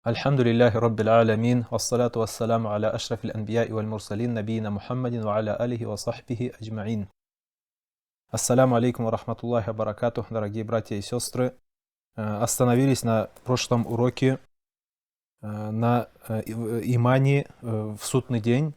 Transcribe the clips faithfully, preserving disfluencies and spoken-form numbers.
Альхамдулиллахи Раббил Алямин, вассалату вассаляму аля ашрафил анбияи валь мурсалин, набийна Мухаммадин ва аля алихи ва сахбихи аджмаин. Ассаляму алейкум ва рахматуллахи ва баракатух, дорогие братья и сестры. Остановились на прошлом уроке на имане в судный день.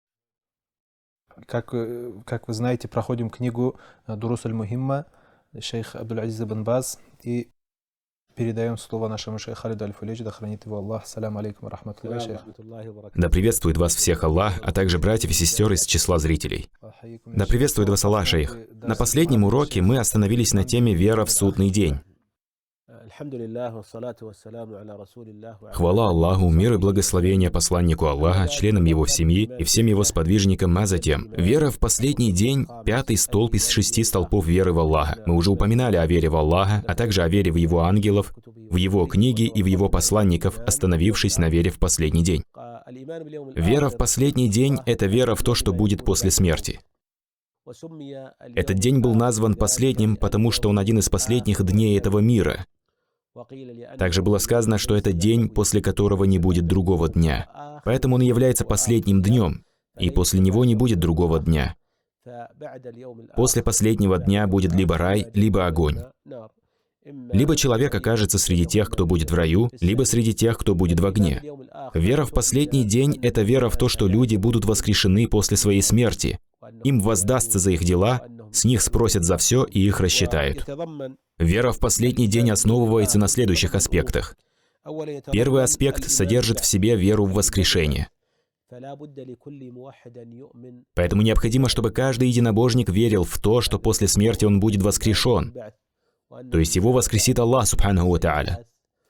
Как, как вы знаете, проходим книгу Дурус аль-Мухимма, шейх Абдул-Азиз ибн Баз, и передаем слово нашему шейху Халиду аль-Фулейджи, да хранит его Аллах. Саляму алейкум ва рахматуллахи, шейх. Да приветствует вас всех Аллах, а также братьев и сестер из числа зрителей. Да приветствует вас Аллах, шейх. На последнем уроке мы остановились на теме «Вера в судный день». Хвала Аллаху, мир и благословение посланнику Аллаха, членам его семьи и всем его сподвижникам, а затем вера в последний день – пятый столб из шести столпов веры в Аллаха. Мы уже упоминали о вере в Аллаха, а также о вере в его ангелов, в его книги и в его посланников, остановившись на вере в последний день. Вера в последний день – это вера в то, что будет после смерти. Этот день был назван последним, потому что он один из последних дней этого мира. Также было сказано, что это день, после которого не будет другого дня. Поэтому он является последним днем, и после него не будет другого дня. После последнего дня будет либо рай, либо огонь. Либо человек окажется среди тех, кто будет в раю, либо среди тех, кто будет в огне. Вера в последний день – это вера в то, что люди будут воскрешены после своей смерти. Им воздастся за их дела, с них спросят за все и их рассчитают. Вера в последний день основывается на следующих аспектах. Первый аспект содержит в себе веру в воскрешение. Поэтому необходимо, чтобы каждый единобожник верил в то, что после смерти он будет воскрешен. То есть его воскресит Аллах, субханаху ва тааля.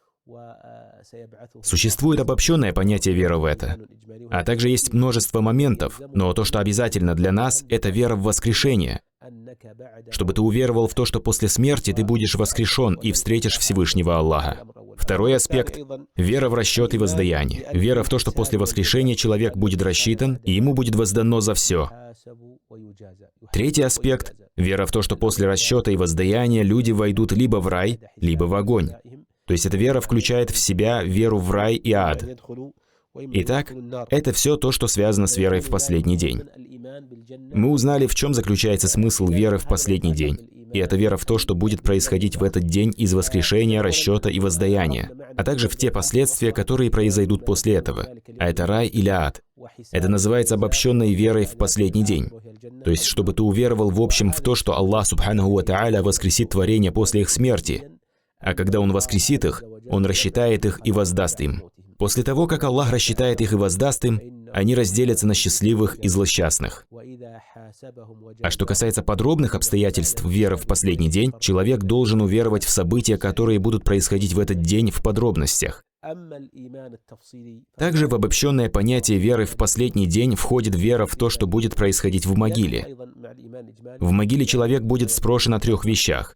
Существует обобщенное понятие веры в это. А также есть множество моментов, но то, что обязательно для нас, это вера в воскрешение. Чтобы ты уверовал в то, что после смерти ты будешь воскрешен и встретишь Всевышнего Аллаха. Второй аспект – вера в расчет и воздаяние. Вера в то, что после воскрешения человек будет рассчитан, и ему будет воздано за все. Третий аспект – вера в то, что после расчета и воздаяния люди войдут либо в рай, либо в огонь. То есть эта вера включает в себя веру в рай и ад. Итак, это все то, что связано с верой в последний день. Мы узнали, в чем заключается смысл веры в последний день. И это вера в то, что будет происходить в этот день из воскрешения, расчета и воздаяния, а также в те последствия, которые произойдут после этого. А это рай или ад. Это называется обобщенной верой в последний день. То есть, чтобы ты уверовал в общем в то, что Аллах, субханаху ва тааля, воскресит творение после их смерти. А когда Он воскресит их, Он рассчитает их и воздаст им. После того, как Аллах рассчитает их и воздаст им, они разделятся на счастливых и злосчастных. А что касается подробных обстоятельств веры в последний день, человек должен уверовать в события, которые будут происходить в этот день в подробностях. Также в обобщенное понятие веры в последний день входит вера в то, что будет происходить в могиле. В могиле человек будет спрошен о трех вещах: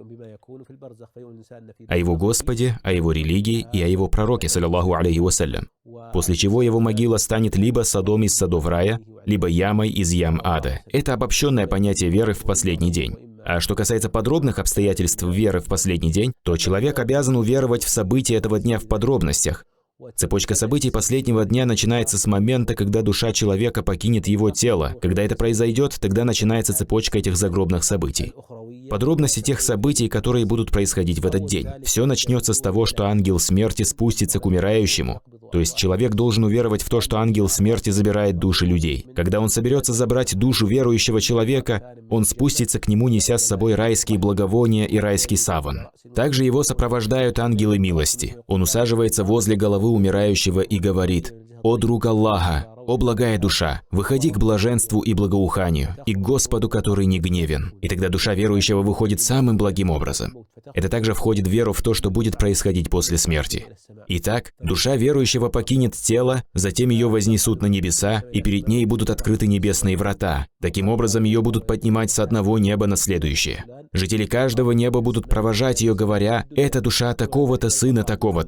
о его Господе, о его религии и о его пророке, саллаллаху алейхи вассалям. После чего его могила станет либо садом из садов рая, либо ямой из ям ада. Это обобщенное понятие веры в последний день. А что касается подробных обстоятельств веры в последний день, то человек обязан уверовать в события этого дня в подробностях. Цепочка событий последнего дня начинается с момента, когда душа человека покинет его тело. Когда это произойдет, тогда начинается цепочка этих загробных событий. Подробности тех событий, которые будут происходить в этот день. Все начнется с того, что ангел смерти спустится к умирающему. То есть человек должен уверовать в то, что ангел смерти забирает души людей. Когда он соберется забрать душу верующего человека, он спустится к нему, неся с собой райские благовония и райский саван. Также его сопровождают ангелы милости. Он усаживается возле головы умирающего и говорит: «О друг Аллаха, о благая душа, выходи к блаженству и благоуханию, и к Господу, который не гневен». И тогда душа верующего выходит самым благим образом. Это также входит в веру в то, что будет происходить после смерти. Итак, душа верующего покинет тело, затем ее вознесут на небеса, и перед ней будут открыты небесные врата. Таким образом, ее будут поднимать с одного неба на следующее. Жители каждого неба будут провожать ее, говоря: «Это душа такого-то, сына такого-то».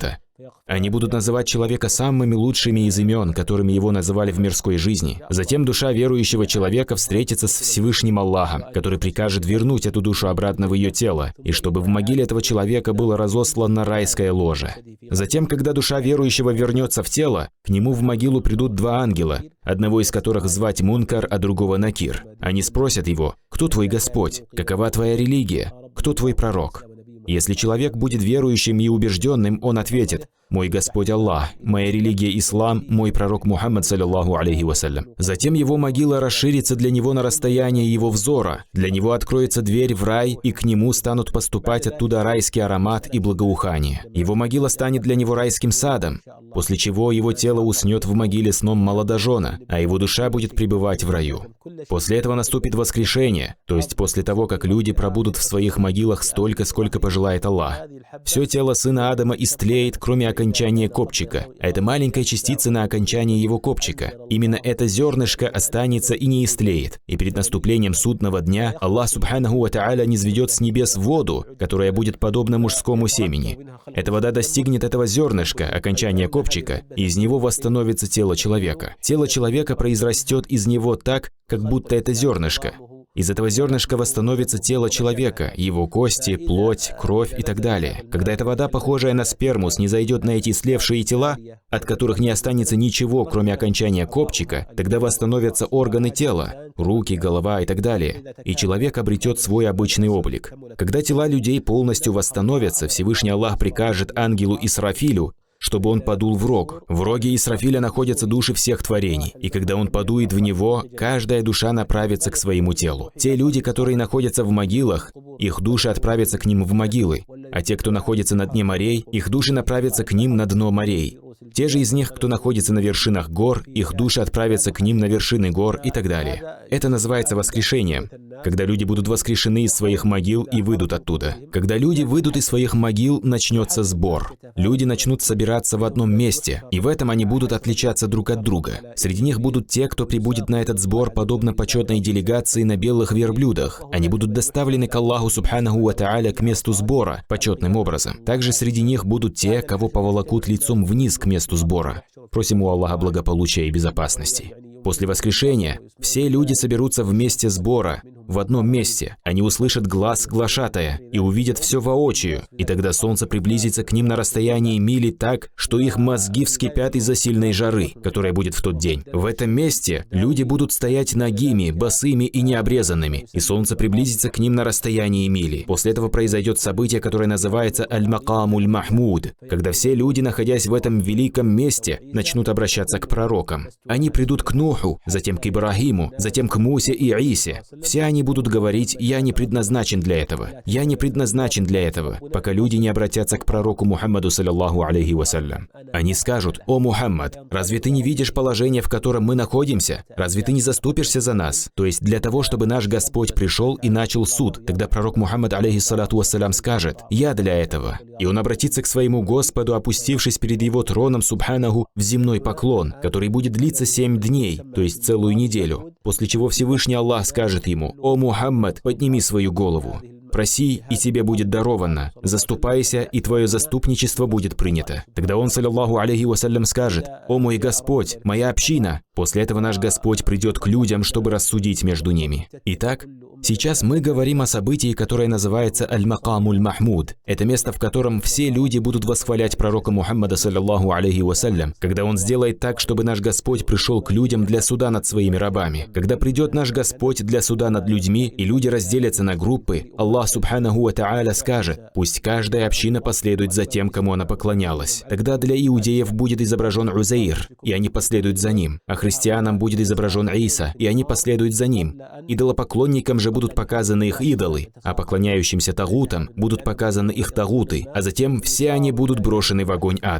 Они будут называть человека самыми лучшими из имен, которыми его называли в мирской жизни. Затем душа верующего человека встретится с Всевышним Аллахом, который прикажет вернуть эту душу обратно в ее тело, и чтобы в могиле этого человека было разослано райское ложе. Затем, когда душа верующего вернется в тело, к нему в могилу придут два ангела, одного из которых звать Мункар, а другого Накир. Они спросят его: «Кто твой Господь? Какова твоя религия? Кто твой пророк?» Если человек будет верующим и убежденным, он ответит: «Мой Господь Аллах, моя религия Ислам, мой пророк Мухаммад, саллиллаху алейхи вассалям». Затем его могила расширится для него на расстояние его взора, для него откроется дверь в рай, и к нему станут поступать оттуда райский аромат и благоухание. Его могила станет для него райским садом, после чего его тело уснет в могиле сном молодожена, а его душа будет пребывать в раю. После этого наступит воскрешение, то есть после того, как люди пробудут в своих могилах столько, сколько пожелает Аллах. Все тело сына Адама истлеет, кроме окончания копчика, а это маленькая частица на окончании его копчика. Именно это зернышко останется и не истлеет. И перед наступлением судного дня Аллах субханаху ва тааля низведет с небес воду, которая будет подобна мужскому семени. Эта вода достигнет этого зернышка, окончания копчика, и из него восстановится тело человека. Тело человека произрастет из него так, как будто это зернышко. Из этого зернышка восстановится тело человека, его кости, плоть, кровь и так далее. Когда эта вода, похожая на сперму, снизойдет на эти слевшие тела, от которых не останется ничего, кроме окончания копчика, тогда восстановятся органы тела, руки, голова и так далее, и человек обретет свой обычный облик. Когда тела людей полностью восстановятся, Всевышний Аллах прикажет ангелу Исрафилю, чтобы он подул в рог. В роге Исрафиля находятся души всех творений, и когда он подует в него, каждая душа направится к своему телу. Те люди, которые находятся в могилах, их души отправятся к ним в могилы, а те, кто находится на дне морей, их души направятся к ним на дно морей. Те же из них, кто находится на вершинах гор, их души отправятся к ним на вершины гор и так далее. Это называется воскрешением, когда люди будут воскрешены из своих могил и выйдут оттуда. Когда люди выйдут из своих могил, начнется сбор. Люди начнут собираться в одном месте, и в этом они будут отличаться друг от друга. Среди них будут те, кто прибудет на этот сбор подобно почетной делегации на белых верблюдах. Они будут доставлены к Аллаху субханаху ва тааля к месту сбора почетным образом. Также среди них будут те, кого поволокут лицом вниз к месту сбора. Просим у Аллаха благополучия и безопасности. После воскрешения все люди соберутся в месте сбора, в одном месте. Они услышат глас глашатая и увидят все воочию, и тогда солнце приблизится к ним на расстоянии мили так, что их мозги вскипят из-за сильной жары, которая будет в тот день. В этом месте люди будут стоять нагими, босыми и необрезанными, и солнце приблизится к ним на расстоянии мили. После этого произойдет событие, которое называется Аль-Макамуль Махмуд, когда все люди, находясь в этом великом месте, начнут обращаться к пророкам. Они придут к Нуху, затем к Ибрагиму, затем к Мусе и Исе. Все они будут говорить: «Я не предназначен для этого, я не предназначен для этого», пока люди не обратятся к пророку Мухаммаду, саллиллаху алейхи вассалям. Они скажут: «О Мухаммад, разве ты не видишь положение, в котором мы находимся? Разве ты не заступишься за нас?» То есть для того, чтобы наш Господь пришел и начал суд. Тогда пророк Мухаммад, алейхи салату вассалям, скажет: «Я для этого». И он обратится к своему Господу, опустившись перед его троном, субханаху, в земной поклон, который будет длиться семь дней, то есть целую неделю. После чего Всевышний Аллах скажет ему: «О Мухаммад, подними свою голову. Проси, и тебе будет даровано. Заступайся, и твое заступничество будет принято». Тогда он, саллиллаху алейхи вассалям, скажет: «О мой Господь, моя община». После этого наш Господь придет к людям, чтобы рассудить между ними. Итак, сейчас мы говорим о событии, которое называется Аль-Макамуль Махмуд. Это место, в котором все люди будут восхвалять пророка Мухаммада, саллиллаху алейхи вассалям, когда он сделает так, чтобы наш Господь пришел к людям для суда над своими рабами. Когда придет наш Господь для суда над людьми, и люди разделятся на группы, Аллах субханаху ва тааля скажет: «Пусть каждая община последует за тем, кому она поклонялась». Тогда для иудеев будет изображен Узаир, и они последуют за ним, а христианам будет изображен Иса, и они последуют за ним. Идолопоклонникам же будут показаны их идолы, а поклоняющимся тагутам будут показаны их тагуты, а затем все они будут брошены в огонь ада.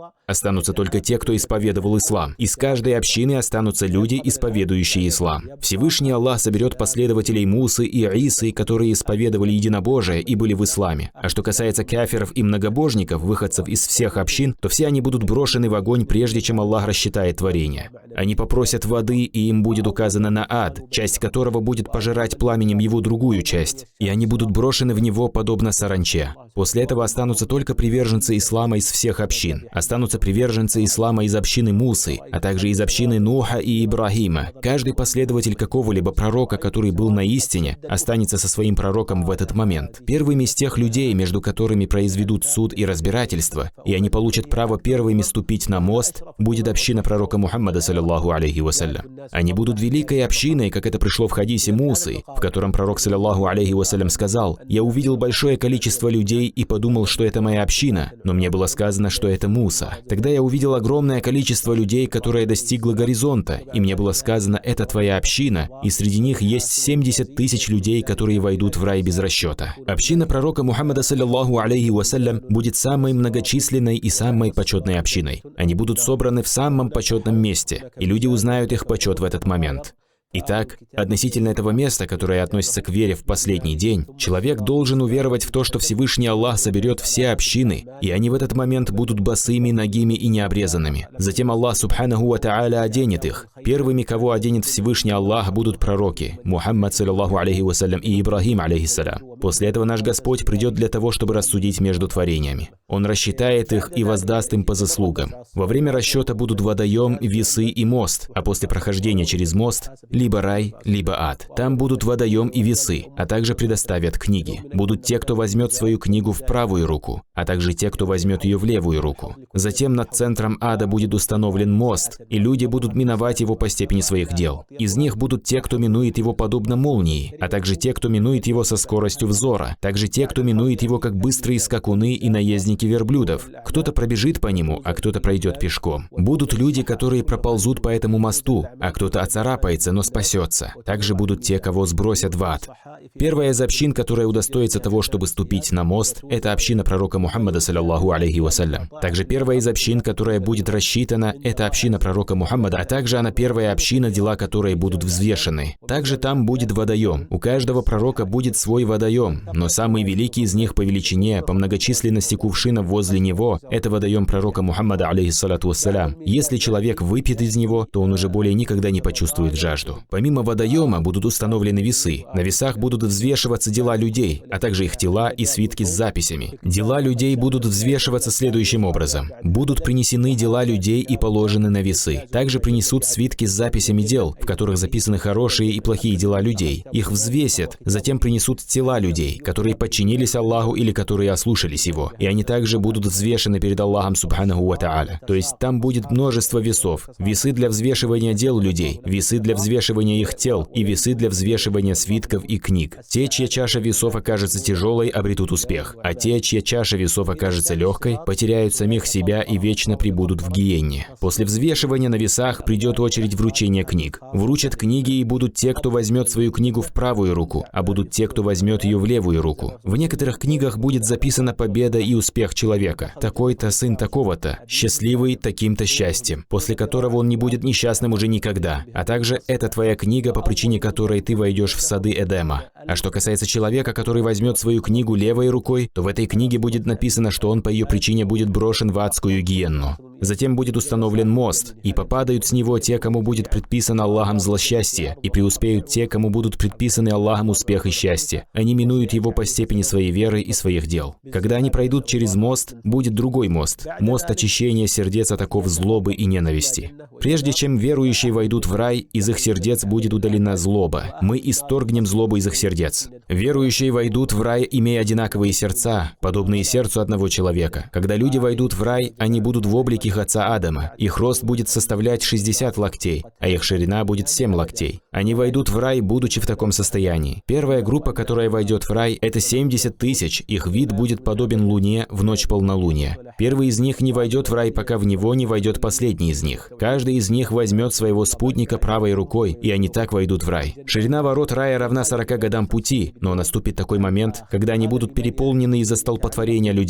Останутся только те, кто исповедовал ислам. Из каждой общины останутся люди, исповедующие ислам. Всевышний Аллах соберет последователей Мусы и Исы, которые исповедовали единобожие и были в исламе. А что касается кафиров и многобожников, выходцев из всех общин, то все они будут брошены в огонь, прежде чем Аллах рассчитает творение. Они попросят воды, и им будет указано на ад, часть которого будет пожирать пламенем его другую часть. И они будут брошены в него, подобно саранче. После этого останутся только приверженцы ислама из всех общин. Останутся приверженцы ислама из общины Мусы, а также из общины Нуха и Ибрахима. Каждый последователь какого-либо пророка, который был на истине, останется со своим пророком в этот момент. Первыми из тех людей, между которыми произведут суд и разбирательство, и они получат право первыми ступить на мост, будет община пророка Мухаммада, саллиллаху алейхи вассалям. Они будут великой общиной, как это пришло в хадисе Мусы, в котором пророк, саллиллаху алейхи вассалям, сказал: «Я увидел большое количество людей и подумал, что это моя община, но мне было сказано, что это Муса. Тогда я увидел огромное количество людей, которое достигло горизонта, и мне было сказано: это твоя община, и среди них есть семьдесят тысяч людей, которые войдут в рай без расчета». Община пророка Мухаммада, саллиллаху алейхи вассалям, будет самой многочисленной и самой почетной общиной. Они будут собраны в самом почетном месте, и люди узнают их почет в этот момент. Итак, относительно этого места, которое относится к вере в последний день, человек должен уверовать в то, что Всевышний Аллах соберет все общины, и они в этот момент будут босыми, нагими и необрезанными. Затем Аллах субханаху ва тааля оденет их. Первыми, кого оденет Всевышний Аллах, будут пророки Мухаммад, саллиллаху алейхи вассалям, и Ибрахим, алейхиссалям. После этого наш Господь придет для того, чтобы рассудить между творениями. Он рассчитает их и воздаст им по заслугам. Во время расчета будут водоем, весы и мост, а после прохождения через мост – либо рай, либо ад. Там будут водоем и весы, а также предоставят книги. Будут те, кто возьмет свою книгу в правую руку, а также те, кто возьмет ее в левую руку. Затем над центром ада будет установлен мост, и люди будут миновать его по степени своих дел. Из них будут те, кто минует его подобно молнии, а также те, кто минует его со скоростью взора, также те, кто минует его как быстрые скакуны и наездники верблюдов. Кто-то пробежит по нему, а кто-то пройдет пешком. Будут люди, которые проползут по этому мосту, а кто-то оцарапается, но спасется. Также будут те, кого сбросят в ад. Первая из общин, которая удостоится того, чтобы ступить на мост, это община пророка Мухаммада, саллиллаху алейхи вассалям. Также первая из общин, которая будет рассчитана, это община пророка Мухаммада, а также она первая община, дела которой будут взвешены. Также там будет водоем. У каждого пророка будет свой водоем, но самый великий из них по величине, по многочисленности кувшинов возле него, это водоем пророка Мухаммада, алейхиссалату вассалям. Если человек выпьет из него, то он уже более никогда не почувствует жажду. Помимо водоема будут установлены весы. На весах будут взвешиваться дела людей, а также их тела и свитки с записями. Дела людей будут взвешиваться следующим образом. Будут принесены дела людей и положены на весы. Также принесут свитки с записями дел, в которых записаны хорошие и плохие дела людей. Их взвесят, затем принесут тела людей, которые подчинились Аллаху или которые ослушались Его. И они также будут взвешены перед Аллахом субханаху ва тааля. То есть там будет множество весов. Весы для взвешивания дел людей, весы для взвешивания их тел и весы для взвешивания свитков и книг. Те, чья чаша весов окажется тяжелой, обретут успех, а те, чья чаша весов окажется легкой, потеряют самих себя и вечно пребудут в гиенне. После взвешивания на весах придет очередь вручения книг. Вручат книги, и будут те, кто возьмет свою книгу в правую руку, а будут те, кто возьмет ее в левую руку. В некоторых книгах будет записана победа и успех человека. Такой-то сын такого-то, счастливый таким-то счастьем, после которого он не будет несчастным уже никогда. А также это твоя книга, по причине которой ты войдешь в сады Эдема. А что касается человека, который возьмет свою книгу левой рукой, то в этой книге будет написано, что он по ее причине будет брошен в адскую гиенну. Затем будет установлен мост, и попадают с него те, кому будет предписано Аллахом злосчастье, и преуспеют те, кому будут предписаны Аллахом успех и счастье. Они минуют его по степени своей веры и своих дел. Когда они пройдут через мост, будет другой мост, мост очищения сердец от оков злобы и ненависти. Прежде чем верующие войдут в рай, из их сердец будет удалена злоба. Мы исторгнем злобу из их сердец. Верующие войдут в рай, имея одинаковые сердца, подобные сердцу одного человека. Когда люди войдут в рай, они будут в облике их отца Адама. Их рост будет составлять шестьдесят локтей, а их ширина будет семь локтей. Они войдут в рай, будучи в таком состоянии. Первая группа, которая войдет в рай, это семьдесят тысяч. Их вид будет подобен луне в ночь полнолуния. Первый из них не войдет в рай, пока в него не войдет последний из них. Каждый из них возьмет своего спутника правой рукой, и они так войдут в рай. Ширина ворот рая равна сорока годам пути, но наступит такой момент, когда они будут переполнены из-за столпотворения людей.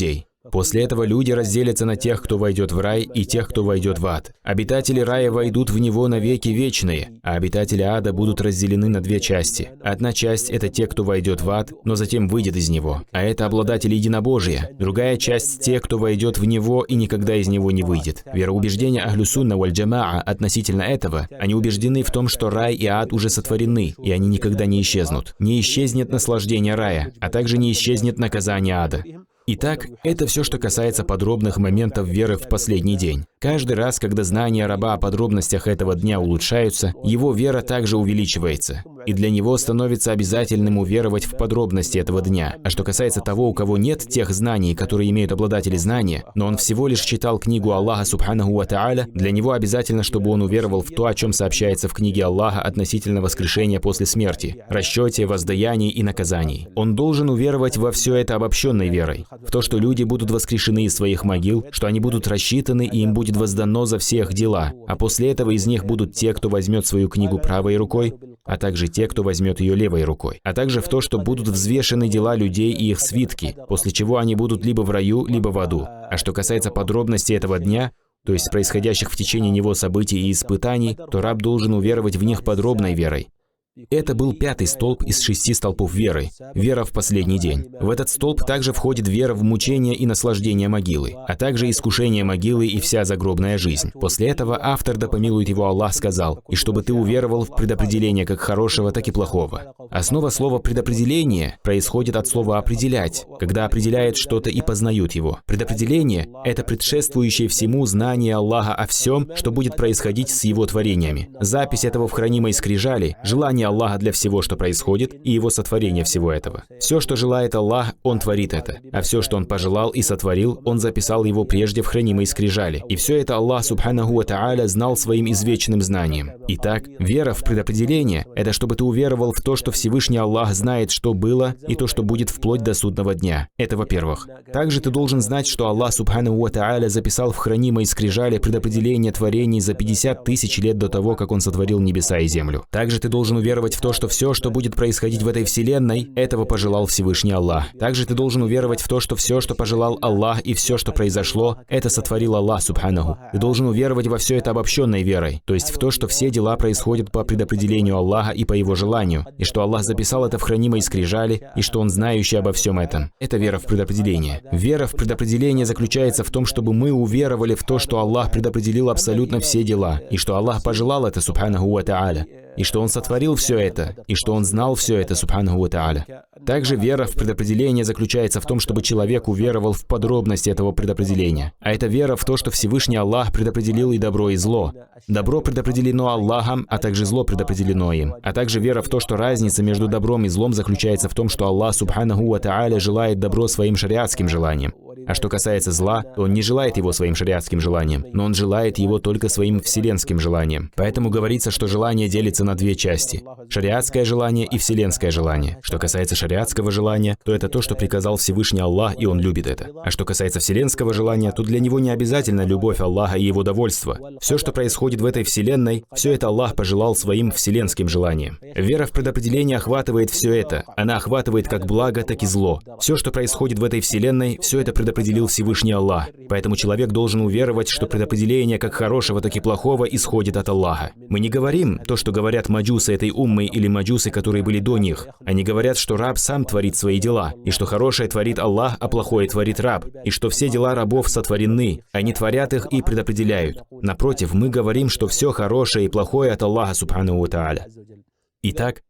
После этого люди разделятся на тех, кто войдет в рай, и тех, кто войдет в ад. Обитатели рая войдут в него навеки вечные, а обитатели ада будут разделены на две части. Одна часть – это те, кто войдет в ад, но затем выйдет из него, а это обладатели единобожия. Другая часть – те, кто войдет в него и никогда из него не выйдет. Вероубеждение Ахлю Сунна валь Джамаа относительно этого, они убеждены в том, что рай и ад уже сотворены, и они никогда не исчезнут. Не исчезнет наслаждение рая, а также не исчезнет наказание ада. Итак, это все, что касается подробных моментов веры в последний день. Каждый раз, когда знания раба о подробностях этого дня улучшаются, его вера также увеличивается. И для него становится обязательным уверовать в подробности этого дня. А что касается того, у кого нет тех знаний, которые имеют обладатели знания, но он всего лишь читал книгу Аллаха Субханаху ва Тааля, для него обязательно, чтобы он уверовал в то, о чем сообщается в книге Аллаха относительно воскрешения после смерти, расчете, воздаянии и наказаний. Он должен уверовать во все это обобщенной верой. В то, что люди будут воскрешены из своих могил, что они будут рассчитаны и им будет воздано за все их дела, а после этого из них будут те, кто возьмет свою книгу правой рукой, а также те, кто возьмет ее левой рукой, а также в то, что будут взвешены дела людей и их свитки, после чего они будут либо в раю, либо в аду. А что касается подробностей этого дня, то есть происходящих в течение него событий и испытаний, то раб должен уверовать в них подробной верой. Это был пятый столб из шести столпов веры – вера в последний день. В этот столб также входит вера в мучение и наслаждение могилы, а также искушение могилы и вся загробная жизнь. После этого автор, да помилует его Аллах, сказал: «И чтобы ты уверовал в предопределение как хорошего, так и плохого». Основа слова «предопределение» происходит от слова «определять», когда определяют что-то и познают его. Предопределение – это предшествующее всему знание Аллаха о всем, что будет происходить с его творениями. Запись этого в хранимой скрижали – желание Аллаха для всего, что происходит, и его сотворение всего этого. Все, что желает Аллах, Он творит это. А все, что Он пожелал и сотворил, Он записал его прежде в хранимой скрижали. И все это Аллах Субханаху ва Тааля знал своим извечным знанием. Итак, вера в предопределение – это чтобы ты уверовал в то, что Всевышний Аллах знает, что было, и то, что будет вплоть до судного дня. Это во-первых. Также ты должен знать, что Аллах Субханаху ва Тааля записал в хранимой скрижали предопределение творений за пятьдесят тысяч лет до того, как Он сотворил небеса и землю. Также ты должен уверовать в то, что все, что будет происходить в этой вселенной, этого пожелал Всевышний Аллах. Также ты должен уверовать в то, что все, что пожелал Аллах, и все, что произошло, это сотворил Аллах Субханаху. Ты должен уверовать во все это обобщенной верой, то есть в то, что все дела происходят по предопределению Аллаха и по Его желанию, и что Аллах записал это в хранимой скрижали, и что Он знающий обо всем этом. Это вера в предопределение. Вера в предопределение заключается в том, чтобы мы уверовали в то, что Аллах предопределил абсолютно все дела, и что Аллах пожелал это Субханаху ва Тааля, и что Он сотворил все это, и что Он знал все это, Субханаху ва Тааля. Также вера в предопределение заключается в том, чтобы человек уверовал в подробности этого предопределения. А это вера в то, что Всевышний Аллах предопределил и добро, и зло. Добро предопределено Аллахом, а также зло предопределено им. А также вера в то, что разница между добром и злом заключается в том, что Аллах Субханаху ва Тааля желает добро своим шариатским желанием. А что касается зла, то Он не желает его своим шариатским желанием, но Он желает его только своим вселенским желанием. Поэтому говорится, что желание делится на две части – шариатское желание и вселенское желание. Что касается шариатского желания, то это то, что приказал Всевышний Аллах, и Он любит это. А что касается вселенского желания, то для него не обязательно любовь Аллаха и Его довольство. Все, что происходит в этой вселенной, все это Аллах пожелал своим вселенским желанием. Вера в предопределение охватывает все это. Она охватывает как благо, так и зло. Все, что происходит в этой вселенной, все это предопределено предопределил Всевышний Аллах. Поэтому человек должен уверовать, что предопределение как хорошего, так и плохого исходит от Аллаха. Мы не говорим то, что говорят маджусы этой уммы или маджусы, которые были до них. Они говорят, что раб сам творит свои дела, и что хорошее творит Аллах, а плохое творит раб, и что все дела рабов сотворены, они творят их и предопределяют. Напротив, мы говорим, что все хорошее и плохое от Аллаха Субханаху ва Тааля. Итак,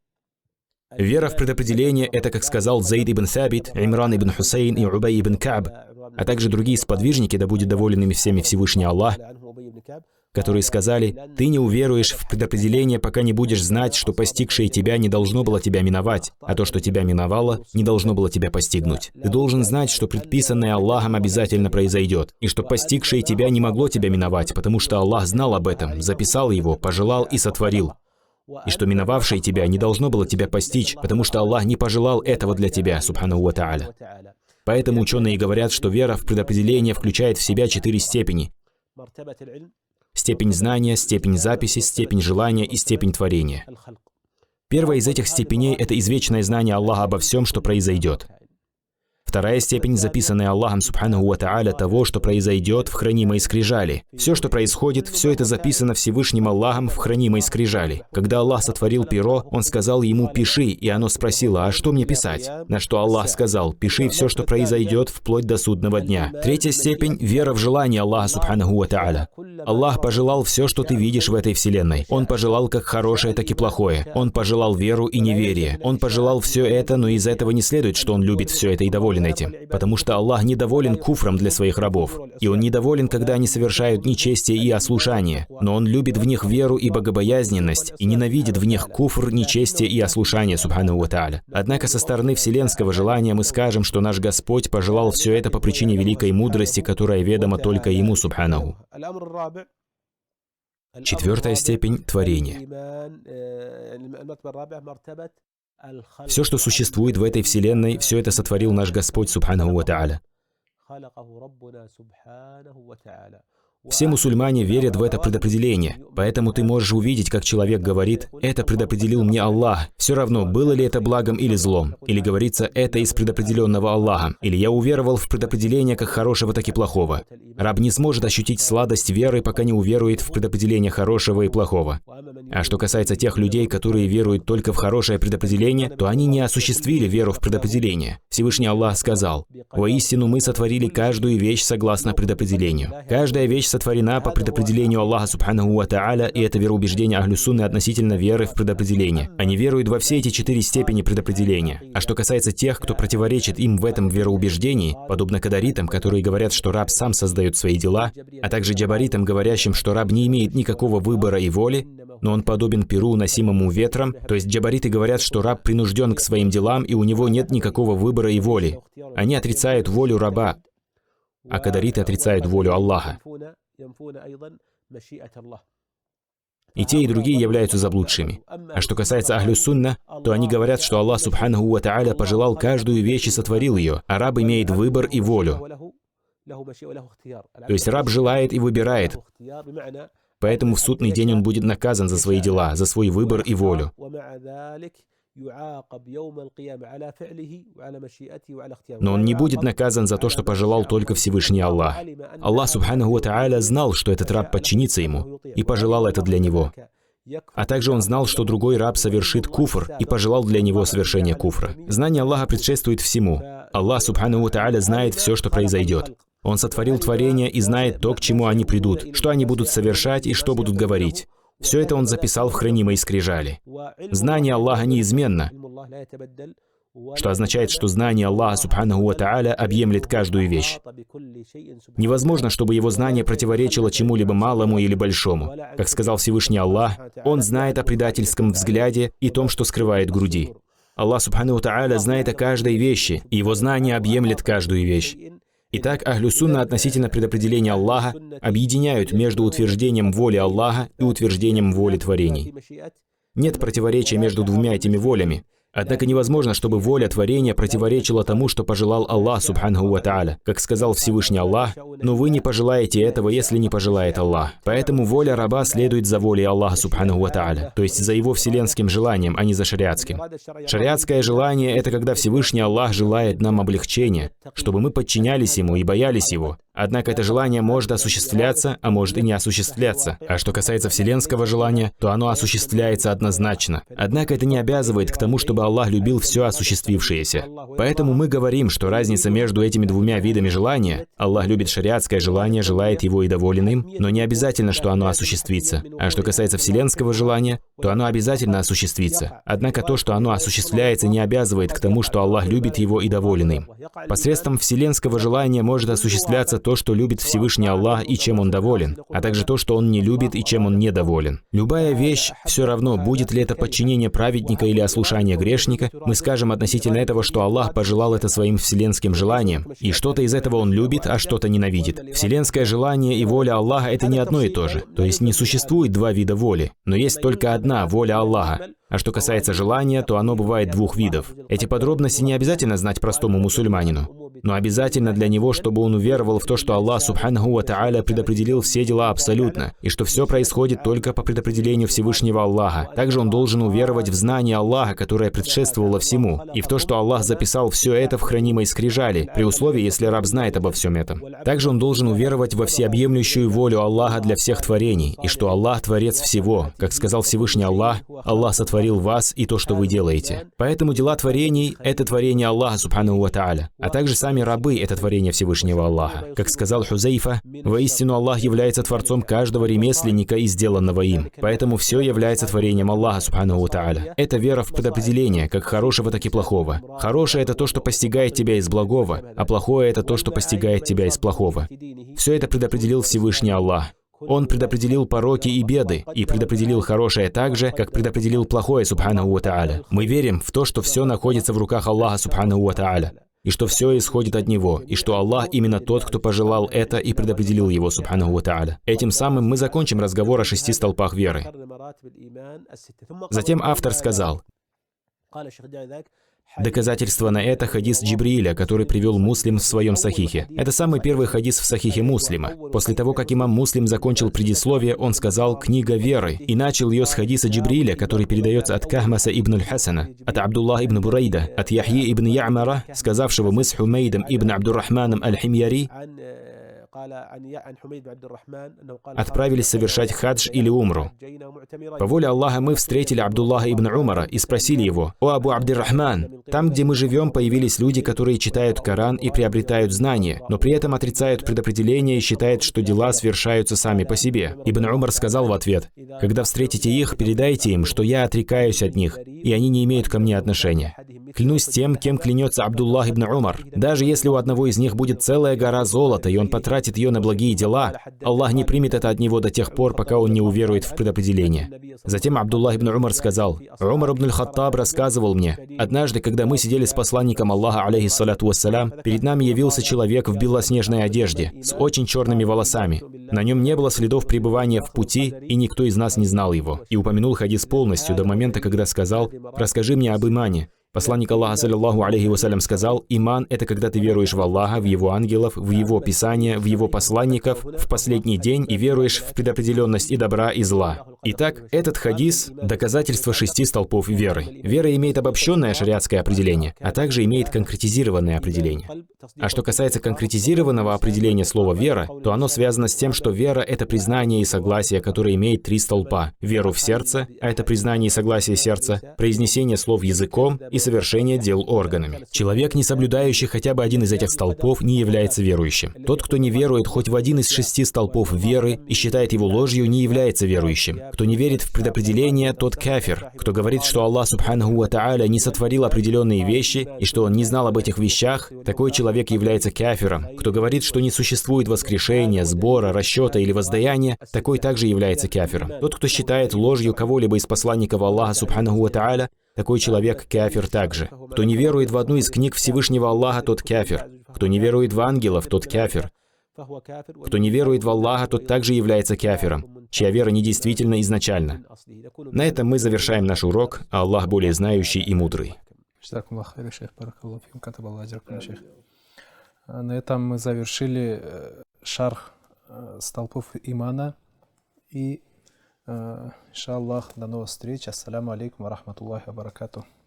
вера в предопределение – это, как сказал Зейд ибн Сабит, Имран ибн Хусейн и Убай ибн Кааб, а также другие сподвижники, да будет доволен ими всеми Всевышний Аллах, которые сказали: «Ты не уверуешь в предопределение, пока не будешь знать, что постигшее тебя не должно было тебя миновать, а то, что тебя миновало, не должно было тебя постигнуть. Ты должен знать, что предписанное Аллахом обязательно произойдет, и что постигшее тебя не могло тебя миновать, потому что Аллах знал об этом, записал его, пожелал и сотворил. И что миновавшее тебя не должно было тебя постичь, потому что Аллах не пожелал этого для тебя, Субханаху ва Тааля». Поэтому ученые говорят, что вера в предопределение включает в себя четыре степени. Степень знания, степень записи, степень желания и степень творения. Первая из этих степеней – это извечное знание Аллаха обо всем, что произойдет. Вторая степень, записанная Аллахом Субханаху ва Тааля того, что произойдет в хранимой скрижали. Все, что происходит, все это записано Всевышним Аллахом в хранимой скрижали. Когда Аллах сотворил перо, Он сказал ему «пиши», и оно спросило «а что мне писать?». На что Аллах сказал «пиши все, что произойдет вплоть до судного дня». Третья степень – вера в желание Аллаха Субханаху ва Тааля. Аллах пожелал все, что ты видишь в этой вселенной. Он пожелал как хорошее, так и плохое. Он пожелал веру и неверие. Он пожелал все это, но из этого не следует, что Он любит все это и доволен этим. Потому что Аллах недоволен куфром для своих рабов. И Он недоволен, когда они совершают нечестие и ослушание. Но Он любит в них веру и богобоязненность, и ненавидит в них куфр, нечестие и ослушание, Субханаху ва Тааля. Однако со стороны вселенского желания мы скажем, что наш Господь пожелал все это по причине великой мудрости, которая ведома только Ему, Субханаху. Четвертая степень – творение. Все, что существует в этой вселенной, все это сотворил наш Господь, Субханаху ва Тааля. Все мусульмане верят в это предопределение, поэтому ты можешь увидеть, как человек говорит «это предопределил мне Аллах», все равно, было ли это благом или злом, или говорится «это из предопределенного Аллахом», или «я уверовал в предопределение как хорошего, так и плохого». Раб не сможет ощутить сладость веры, пока не уверует в предопределение хорошего и плохого. А что касается тех людей, которые веруют только в хорошее предопределение, то они не осуществили веру в предопределение. Всевышний Аллах сказал «воистину мы сотворили каждую вещь согласно предопределению». Каждая вещь сотворена по предопределению Аллаха Субханаху ва Тааля, и это вероубеждение Ахлю Сунны относительно веры в предопределение. Они веруют во все эти четыре степени предопределения. А что касается тех, кто противоречит им в этом вероубеждении, подобно кадаритам, которые говорят, что раб сам создает свои дела, а также джабаритам, говорящим, что раб не имеет никакого выбора и воли, но он подобен перу, носимому ветром, то есть джабариты говорят, что раб принужден к своим делам, и у него нет никакого выбора и воли. Они отрицают волю раба, а кадариты отрицают волю Аллаха. И те, и другие являются заблудшими. А что касается Ахлю Сунна, то они говорят, что Аллах Субханаху ва Тааля пожелал каждую вещь и сотворил ее, а раб имеет выбор и волю. То есть раб желает и выбирает. Поэтому в судный день он будет наказан за свои дела, за свой выбор и волю. Но он не будет наказан за то, что пожелал только Всевышний Аллах. Аллах Субханаху ва Тааля знал, что этот раб подчинится ему, и пожелал это для него. А также он знал, что другой раб совершит куфр, и пожелал для него совершения куфра. Знание Аллаха предшествует всему. Аллах Субханаху ва Тааля знает все, что произойдет. Он сотворил творение и знает то, к чему они придут, что они будут совершать и что будут говорить. Все это Он записал в хранимой скрижали. Знание Аллаха неизменно, что означает, что знание Аллаха Субханаху ва Тааля объемлет каждую вещь. Невозможно, чтобы Его знание противоречило чему-либо малому или большому. Как сказал Всевышний Аллах, Он знает о предательском взгляде и том, что скрывает груди. Аллах Субханаху ва Тааля знает о каждой вещи, и Его знание объемлет каждую вещь. Итак, Ахлю Сунна относительно предопределения Аллаха объединяют между утверждением воли Аллаха и утверждением воли творений. Нет противоречия между двумя этими волями. Однако невозможно, чтобы воля творения противоречила тому, что пожелал Аллах Субханаху ва Тааля. Как сказал Всевышний Аллах, «Но вы не пожелаете этого, если не пожелает Аллах». Поэтому воля раба следует за волей Аллаха Субханаху ва Тааля, то есть за его вселенским желанием, а не за шариатским. Шариатское желание – это когда Всевышний Аллах желает нам облегчения, чтобы мы подчинялись Ему и боялись Его. Однако это желание может осуществляться, а может и не осуществляться. А что касается вселенского желания, то оно осуществляется однозначно. Однако это не обязывает к тому, чтобы Аллах любил все осуществившееся. Поэтому мы говорим, что разница между этими двумя видами желания – Аллах любит шариатское желание, желает его и доволен им, но не обязательно, что оно осуществится. А что касается вселенского желания, то оно обязательно осуществится. Однако то, что оно осуществляется, не обязывает к тому, что Аллах любит его и доволен им. Посредством вселенского желания может осуществляться то, что любит Всевышний Аллах и чем Он доволен, а также то, что Он не любит и чем Он недоволен. Любая вещь, все равно, будет ли это подчинение праведника или ослушание грешника, мы скажем относительно этого, что Аллах пожелал это своим вселенским желанием, и что-то из этого Он любит, а что-то ненавидит. Вселенское желание и воля Аллаха – это не одно и то же. То есть не существует два вида воли, но есть только одна воля Аллаха. А что касается желания, то оно бывает двух видов. Эти подробности не обязательно знать простому мусульманину, но обязательно для него, чтобы он уверовал в то, что Аллах Субханаху ва Тааля предопределил все дела абсолютно, и что все происходит только по предопределению Всевышнего Аллаха. Также он должен уверовать в знание Аллаха, которое предшествовало всему, и в то, что Аллах записал все это в хранимой скрижали, при условии, если раб знает обо всем этом. Также он должен уверовать во всеобъемлющую волю Аллаха для всех творений, и что Аллах Творец всего. Как сказал Всевышний Аллах, Аллах сотворил вас и то, что вы делаете. Поэтому дела творений — это творение Аллаха Субханаху ва Тааля, а также сами рабы — это творение Всевышнего Аллаха. Как сказал Хузейфа, воистину Аллах является творцом каждого ремесленника и сделанного им. Поэтому все является творением Аллаха Субханаху ва Тааля. Это вера в предопределение, как хорошего, так и плохого. Хорошее — это то, что постигает тебя из благого, а плохое — это то, что постигает тебя из плохого. Все это предопределил Всевышний Аллах. Он предопределил пороки и беды, и предопределил хорошее так же, как предопределил плохое, Субханаху ва Тааля. Мы верим в то, что все находится в руках Аллаха, Субханаху ва Тааля, и что все исходит от Него, и что Аллах именно тот, кто пожелал это и предопределил его, Субханаху ва Тааля. Этим самым мы закончим разговор о шести столпах веры. Затем автор сказал: доказательство на это — хадис Джибрииля, который привел Муслим в своем сахихе. Это самый первый хадис в сахихе Муслима. После того, как имам Муслим закончил предисловие, он сказал «книга веры» и начал ее с хадиса Джибрииля, который передается от Кахмаса ибн аль-Хасана, от Абдуллаха ибн Бурайда, от Яхьи ибн Я'мара, сказавшего мы с Хумейдом ибн Абдуррахманом аль-Химьяри отправились совершать хадж или умру. По воле Аллаха мы встретили Абдуллаха ибн Умара и спросили его: «О Абу Абдиррахман, там, где мы живем, появились люди, которые читают Коран и приобретают знания, но при этом отрицают предопределение и считают, что дела свершаются сами по себе». Ибн Умар сказал в ответ: «Когда встретите их, передайте им, что я отрекаюсь от них, и они не имеют ко мне отношения. Клянусь тем, кем клянется Абдуллах ибн Умар, даже если у одного из них будет целая гора золота, и он потратит ее на благие дела, Аллах не примет это от него до тех пор, пока он не уверует в предопределение». Затем Абдуллах ибн Умар сказал: «Умар ибн аль-Хаттаб рассказывал мне, однажды, когда мы сидели с посланником Аллаха, алейхиссалату вассалям, перед нами явился человек в белоснежной одежде, с очень черными волосами. На нем не было следов пребывания в пути, и никто из нас не знал его». И упомянул хадис полностью до момента, когда сказал: «Расскажи мне об имане». Посланник Аллаха, саллиллаху алейхи вассалям, сказал: «Иман — это когда ты веруешь в Аллаха, в Его ангелов, в Его Писание, в Его посланников, в последний день и веруешь в предопределенность и добра, и зла». Итак, этот хадис — доказательство шести столпов веры. Вера имеет обобщенное шариатское определение, а также имеет конкретизированное определение. А что касается конкретизированного определения слова «вера», то оно связано с тем, что вера — это признание и согласие, которое имеет три столпа: веру в сердце, а это признание и согласие сердца, произнесение слов языком и совершение дел органами. Человек, не соблюдающий хотя бы один из этих столпов, не является верующим. Тот, кто не верует хоть в один из шести столпов веры и считает его ложью, не является верующим. Кто не верит в предопределение, тот кафир. Кто говорит, что Аллах Субханаху ва Тааля не сотворил определенные вещи и что Он не знал об этих вещах, такой человек является кафиром. Кто говорит, что не существует воскрешения, сбора, расчета или воздаяния, такой также является кафиром. Тот, кто считает ложью кого-либо из посланников Аллаха Субханаху ва Тааля, такой человек кафир также. Кто не верует в одну из книг Всевышнего Аллаха, тот кафир. Кто не верует в ангелов, тот кафир. Кто не верует в Аллаха, тот также является кафиром, чья вера недействительна изначально. На этом мы завершаем наш урок, а Аллах более знающий и мудрый. На этом мы завершили шарх столпов имана. И, иншаллах, до новых встреч. Ассаляму алейкум ва рахматуллахи ва баракатух.